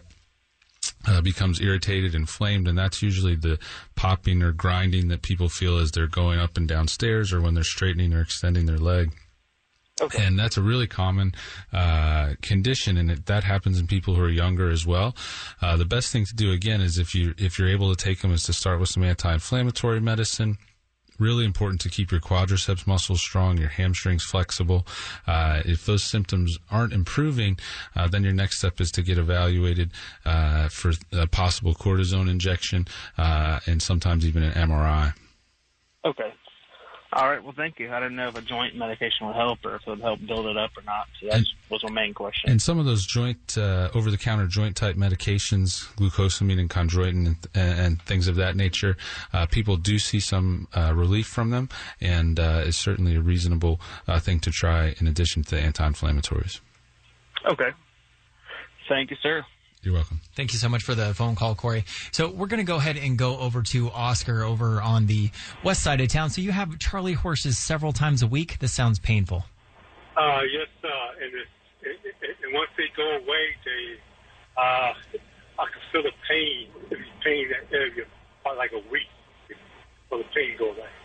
becomes irritated, inflamed, and that's usually the popping or grinding that people feel as they're going up and down stairs or when they're straightening or extending their leg. Okay. And that's a really common condition, and that happens in people who are younger as well. The best thing to do, again, is if you're able to take them, is to start with some anti-inflammatory medicine. Really important to keep your quadriceps muscles strong, your hamstrings flexible. If those symptoms aren't improving, then your next step is to get evaluated for a possible cortisone injection and sometimes even an MRI.
Okay. All right. Well, thank you. I didn't know if a joint medication would help or if it would help build it up or not. So that was my main question.
And some of those over-the-counter joint-type medications, glucosamine and chondroitin and things of that nature, people do see some relief from them, and it's certainly a reasonable thing to try in addition to the anti-inflammatories.
Okay. Thank you, sir.
You're welcome.
Thank you so much for the phone call, Corey. So we're going to go ahead and go over to Oscar over on the west side of town. So you have Charlie horses several times a week. This sounds painful.
Yes, and once they go away, I can feel the pain in that area for like a week before the pain go away.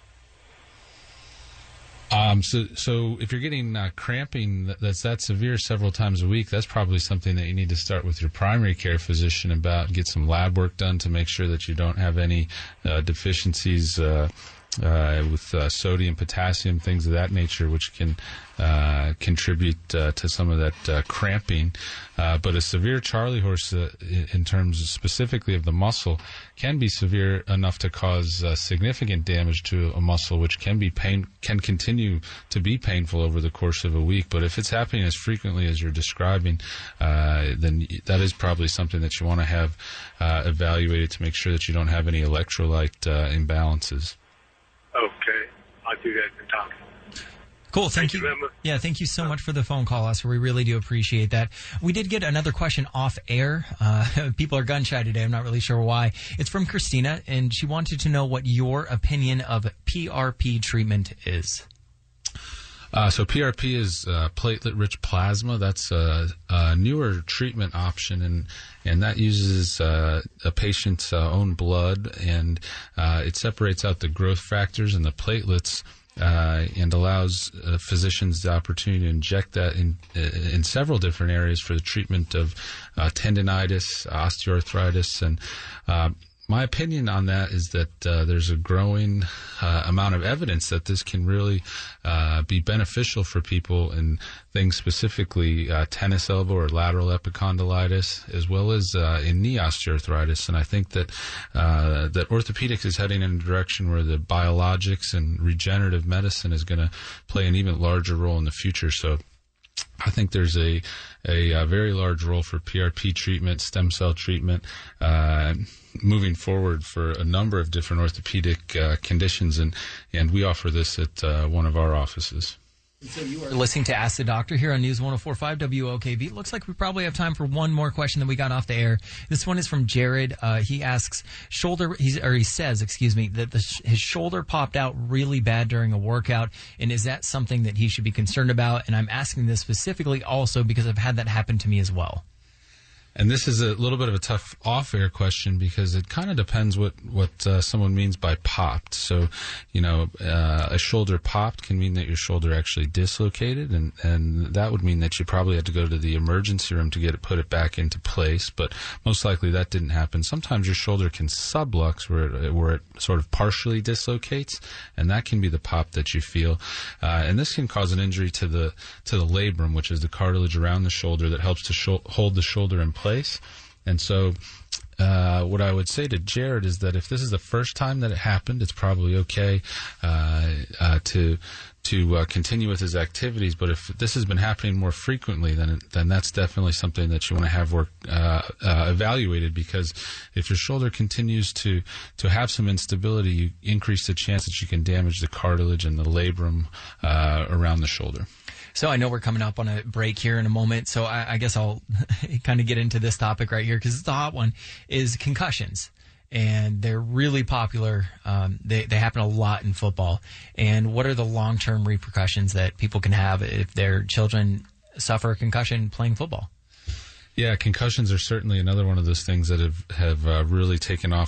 So if you're getting cramping that's that severe several times a week, that's probably something that you need to start with your primary care physician about and get some lab work done to make sure that you don't have any deficiencies sodium, potassium, things of that nature, which can contribute to some of that cramping. But a severe Charlie horse, in terms specifically of the muscle, can be severe enough to cause significant damage to a muscle, which can continue to be painful over the course of a week. But if it's happening as frequently as you're describing, then that is probably something that you want to have evaluated to make sure that you don't have any electrolyte imbalances.
Okay, I'll do that in time.
Cool. Thank you. Yeah, thank you so much for the phone call, Oscar. We really do appreciate that. We did get another question off air. People are gun shy today. I'm not really sure why. It's from Christina, and she wanted to know what your opinion of PRP treatment is.
So PRP is platelet-rich plasma. That's a newer treatment option, and that uses a patient's own blood, and it separates out the growth factors and the platelets, and allows physicians the opportunity to inject that in several different areas for the treatment of tendinitis, osteoarthritis, and my opinion on that is that there's a growing amount of evidence that this can really be beneficial for people in things specifically tennis elbow or lateral epicondylitis, as well as in knee osteoarthritis. And I think that that orthopedics is heading in a direction where the biologics and regenerative medicine is going to play an even larger role in the future. So I think there's a very large role for PRP treatment, stem cell treatment, moving forward for a number of different orthopedic conditions, and we offer this at one of our offices.
So you are listening to Ask the Doctor here on News 104.5 WOKV. Looks like we probably have time for one more question that we got off the air. This one is from Jared. He asks, he says, that his shoulder popped out really bad during a workout, and is that something that he should be concerned about? And I'm asking this specifically also because I've had that happen to me as well.
And this is a little bit of a tough off-air question because it kind of depends what someone means by popped. So, a shoulder popped can mean that your shoulder actually dislocated, and that would mean that you probably had to go to the emergency room to put it back into place. But most likely that didn't happen. Sometimes your shoulder can sublux, where it sort of partially dislocates, and that can be the pop that you feel. And this can cause an injury to the labrum, which is the cartilage around the shoulder that helps to hold the shoulder in place. And so what I would say to Jared is that if this is the first time that it happened, it's probably okay to continue with his activities. But if this has been happening more frequently, then that's definitely something that you want to have evaluated, because if your shoulder continues to have some instability, you increase the chance that you can damage the cartilage and the labrum around the shoulder.
So I know we're coming up on a break here in a moment, so I guess I'll kind of get into this topic right here because it's a hot one, is concussions. And they're really popular. They happen a lot in football. And what are the long-term repercussions that people can have if their children suffer a concussion playing football?
Yeah, concussions are certainly another one of those things that have really taken off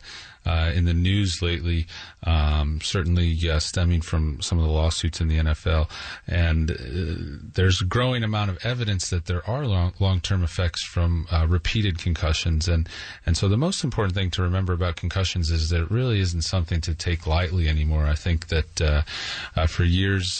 in the news lately, certainly stemming from some of the lawsuits in the NFL. And there's a growing amount of evidence that there are long-term effects from repeated concussions. And so the most important thing to remember about concussions is that it really isn't something to take lightly anymore. I think that for years,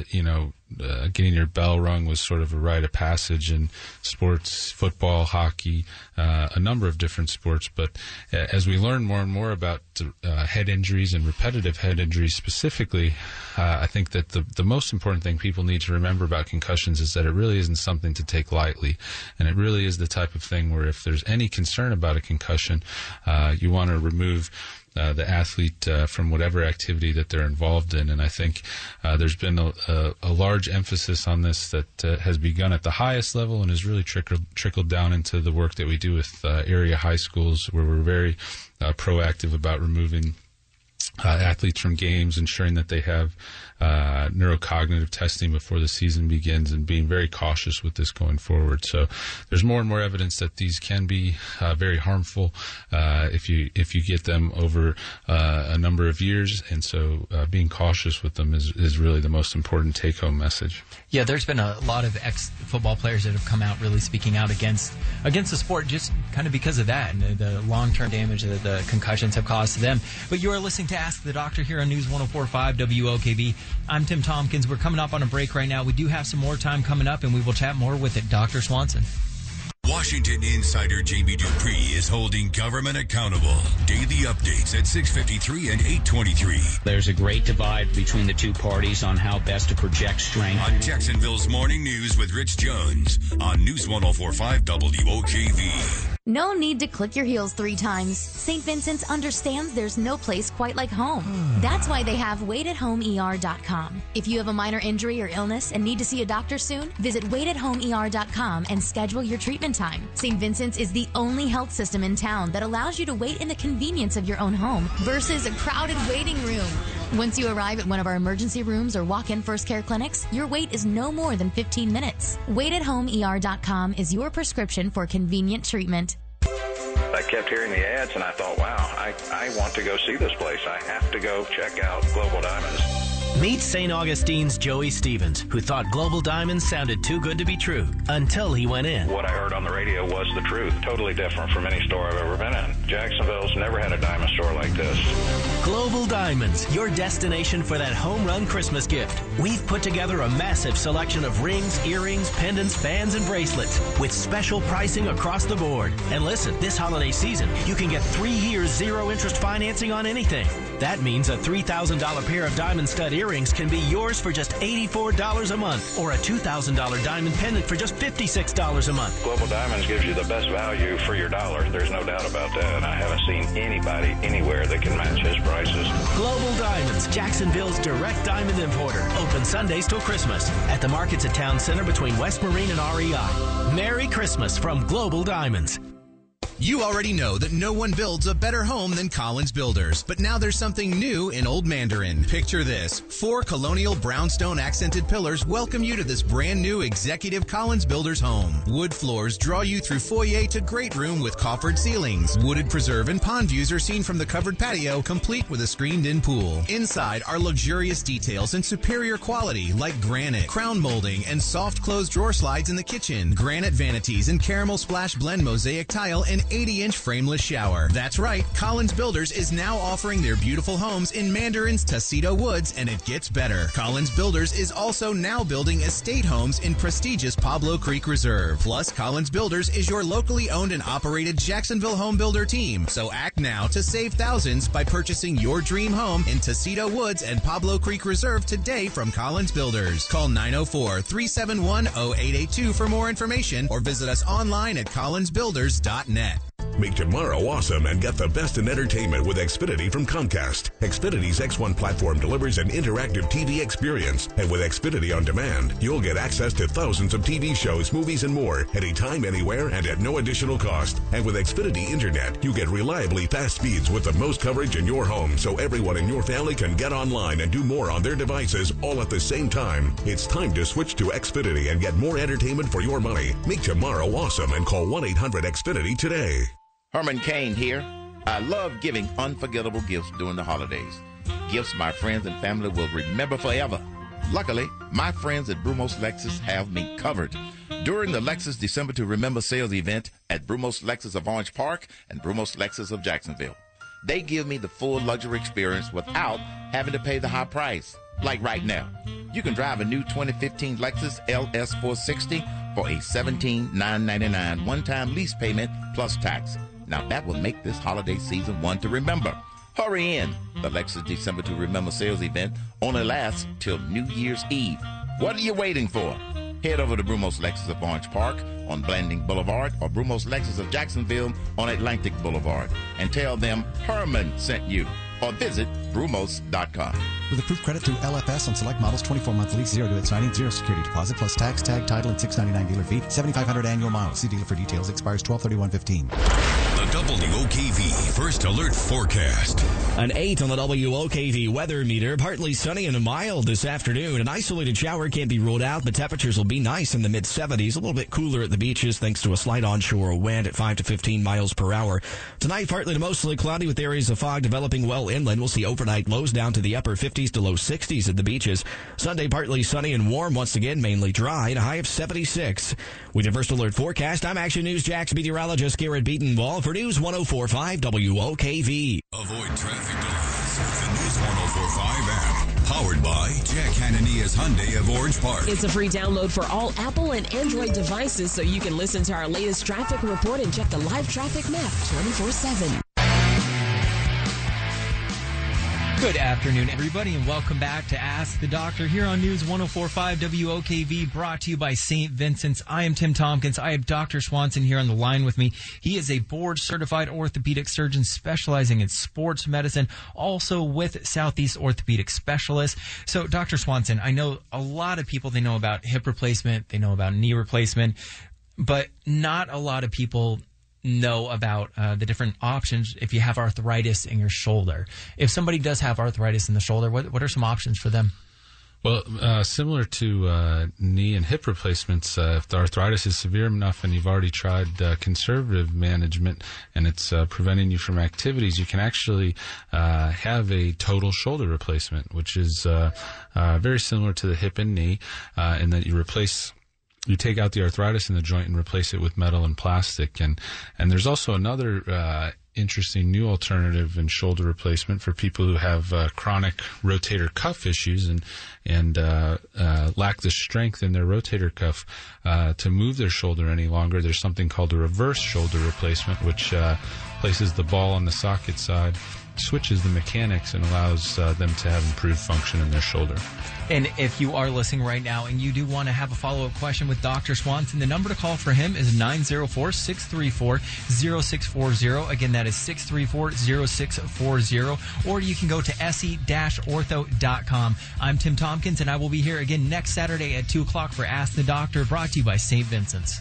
getting your bell rung was sort of a rite of passage in sports, football, hockey, a number of different sports. But as we learn more and more about head injuries and repetitive head injuries specifically, I think that the most important thing people need to remember about concussions is that it really isn't something to take lightly. And it really is the type of thing where if there's any concern about a concussion, you want to remove the athlete from whatever activity that they're involved in. And I think there's been a large emphasis on this that has begun at the highest level and has really trickled down into the work that we do with area high schools, where we're very proactive about removing athletes from games, ensuring that they have neurocognitive testing before the season begins, and being very cautious with this going forward. So there's more and more evidence that these can be very harmful if you get them over a number of years, and so being cautious with them is really the most important take-home message.
Yeah, there's been a lot of ex-football players that have come out really speaking out against the sport just kind of because of that and the long-term damage that the concussions have caused to them. But you are listening to Ask the Doctor here on News 104.5 WOKV. I'm Tim Tompkins. We're coming up on a break right now. We do have some more time coming up, and we will chat more with Dr. Swanson.
Washington insider Jamie Dupree is holding government accountable. Daily updates at 6:53 and 8:23.
There's a great divide between the two parties on how best to project strength.
On Jacksonville's Morning News with Rich Jones on News 104.5 WOKV.
No need to click your heels 3 times. St. Vincent's understands there's no place quite like home. That's why they have waithathomeer.com. If you have a minor injury or illness and need to see a doctor soon, visit waithathomeer.com and schedule your treatment time. St. Vincent's is the only health system in town that allows you to wait in the convenience of your own home versus a crowded waiting room. Once you arrive at one of our emergency rooms or walk-in first care clinics, your wait is no more than 15 minutes. Waithathomeer.com is your prescription for convenient treatment.
I kept hearing the ads and I thought, wow, I want to go see this place. I have to go check out Global Diamonds.
Meet St. Augustine's Joey Stevens, who thought Global Diamonds sounded too good to be true until he went in.
What I heard on the radio was the truth. Totally different from any store I've ever been in. Jacksonville's never had a diamond store like this.
Global Diamonds, your destination for that home run Christmas gift. We've put together a massive selection of rings, earrings, pendants, bands, and bracelets with special pricing across the board. And listen, this holiday season, you can get 3 years zero interest financing on anything. That means a $3,000 pair of diamond stud earrings can be yours for just $84 a month, or a $2,000 diamond pendant for just $56 a month.
Global Diamonds gives you the best value for your dollar. There's no doubt about that. I haven't seen anybody anywhere that can match his prices.
Global Diamonds, Jacksonville's direct diamond importer. Open Sundays till Christmas at the markets at Town Center between West Marine and REI. Merry Christmas from Global Diamonds.
You already know that no one builds a better home than Collins Builders, but now there's something new in Old Mandarin. Picture this. 4 colonial brownstone accented pillars welcome you to this brand new executive Collins Builders home. Wood floors draw you through foyer to great room with coffered ceilings. Wooded preserve and pond views are seen from the covered patio, complete with a screened-in pool. Inside are luxurious details and superior quality like granite, crown molding, and soft closed drawer slides in the kitchen, granite vanities and caramel splash blend mosaic tile, and 80-inch frameless shower. That's right, Collins Builders is now offering their beautiful homes in Mandarin's Tuxedo Woods, and it gets better. Collins Builders is also now building estate homes in prestigious Pablo Creek Reserve. Plus, Collins Builders is your locally owned and operated Jacksonville home builder team. So act now to save thousands by purchasing your dream home in Tuxedo Woods and Pablo Creek Reserve today from Collins Builders. Call 904-371-0882 for more information or visit us online at collinsbuilders.net.
Make tomorrow awesome and get the best in entertainment with Xfinity from Comcast. Xfinity's X1 platform delivers an interactive TV experience. And with Xfinity On Demand, you'll get access to thousands of TV shows, movies, and more, anytime, anywhere, and at no additional cost. And with Xfinity Internet, you get reliably fast speeds with the most coverage in your home, so everyone in your family can get online and do more on their devices all at the same time. It's time to switch to Xfinity and get more entertainment for your money. Make tomorrow awesome and call 1-800-XFINITY today.
Herman Cain here. I love giving unforgettable gifts during the holidays. Gifts my friends and family will remember forever. Luckily, my friends at Brumos Lexus have me covered. During the Lexus December to Remember sales event at Brumos Lexus of Orange Park and Brumos Lexus of Jacksonville, they give me the full luxury experience without having to pay the high price. Like right now, you can drive a new 2015 Lexus LS 460 for a $17,999 one-time lease payment plus tax. Now that will make this holiday season one to remember. Hurry in. The Lexus December to Remember sales event only lasts till New Year's Eve. What are you waiting for? Head over to Brumos Lexus of Orange Park on Blanding Boulevard or Brumos Lexus of Jacksonville on Atlantic Boulevard and tell them Herman sent you, or visit Brumos.com.
With approved credit through LFS on select models, 24-month lease, 0 to its signing, 0 security deposit, plus tax, tag, title, and $699 dealer fee, 7,500 annual miles. See dealer for details. Expires 12/31/15.
The WOKV First Alert Forecast.
An 8 on the WOKV weather meter. Partly sunny and mild this afternoon. An isolated shower can't be ruled out. The temperatures will be nice in the mid-70s. A little bit cooler at the beaches thanks to a slight onshore wind at 5 to 15 miles per hour. Tonight, partly to mostly cloudy with areas of fog developing well inland. We'll see overnight lows down to the upper 50s to low 60s at the beaches. Sunday, partly sunny and warm once again, mainly dry, and a high of 76. With your First Alert Forecast, I'm Action News Jax meteorologist Garrett Beatonwall for News 104.5 WOKV.
Avoid traffic delays The News 104.5 app, powered by Jack Hanania's Hyundai of Orange Park.
It's a free download for all Apple and Android devices, so you can listen to our latest traffic report and check the live traffic map 24/7.
Good afternoon, everybody, and welcome back to Ask the Doctor here on News 104.5 WOKV, brought to you by St. Vincent's. I am Tim Tompkins. I have Dr. Swanson here on the line with me. He is a board-certified orthopedic surgeon specializing in sports medicine, also with Southeast Orthopedic Specialists. So, Dr. Swanson, I know a lot of people, they know about hip replacement, they know about knee replacement, but not a lot of people know about the different options if you have arthritis in your shoulder. If somebody does have arthritis in the shoulder, what are some options for them?
Well, similar to knee and hip replacements, if the arthritis is severe enough and you've already tried conservative management and it's preventing you from activities, you can actually have a total shoulder replacement, which is very similar to the hip and knee, in that you take out the arthritis in the joint and replace it with metal and plastic. And there's also another interesting new alternative in shoulder replacement for people who have chronic rotator cuff issues and lack the strength in their rotator cuff to move their shoulder any longer. There's something called a reverse shoulder replacement, which places the ball on the socket side, switches the mechanics, and allows them to have improved function in their shoulder.
And if you are listening right now and you do want to have a follow-up question with Dr. Swanson, the number to call for him is 904-634-0640. Again, that is 634-0640. Or you can go to se-ortho.com. I'm Tim Tompkins, and I will be here again next Saturday at 2 o'clock for Ask the Doctor, brought to you by St. Vincent's.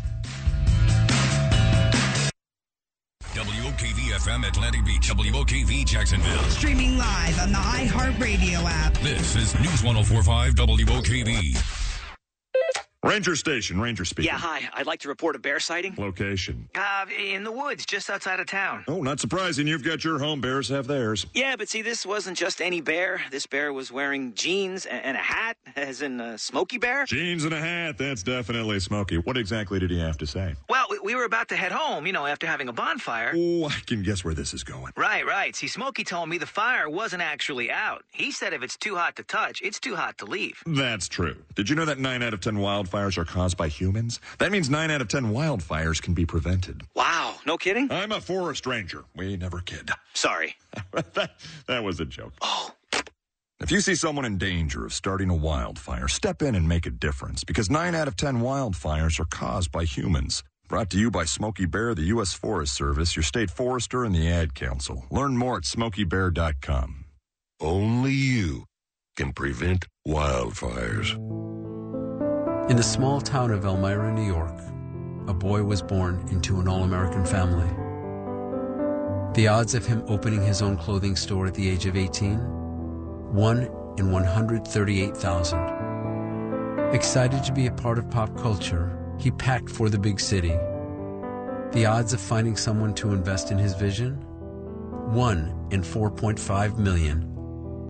WOKV-FM Atlantic Beach, WOKV Jacksonville.
Streaming live on the iHeartRadio app.
This is News 104.5 WOKV.
Ranger Station, Ranger speaking.
Yeah, hi. I'd like to report a bear sighting.
Location?
In the woods, just outside of town.
Oh, not surprising. You've got your home. Bears have theirs.
Yeah, but see, this wasn't just any bear. This bear was wearing jeans and a hat, as in Smokey Bear.
Jeans and a hat. That's definitely Smokey. What exactly did he have to say?
Well, we were about to head home, after having a bonfire.
Oh, I can guess where this is going.
Right. See, Smokey told me the fire wasn't actually out. He said if it's too hot to touch, it's too hot to leave.
That's true. Did you know that 9 out of 10 wildfires are caused by humans? That means 9 out of 10 wildfires can be prevented.
Wow, no kidding?
I'm a forest ranger. We never kid.
Sorry.
that was a joke. Oh. If you see someone in danger of starting a wildfire, step in and make a difference, because 9 out of 10 wildfires are caused by humans. Brought to you by Smokey Bear, the U.S. Forest Service, your state forester, and the Ad Council. Learn more at SmokeyBear.com.
Only you can prevent wildfires.
In the small town of Elmira, New York, a boy was born into an all-American family. The odds of him opening his own clothing store at the age of 18? 1 in 138,000. Excited to be a part of pop culture, he packed for the big city. The odds of finding someone to invest in his vision? 1 in 4.5 million.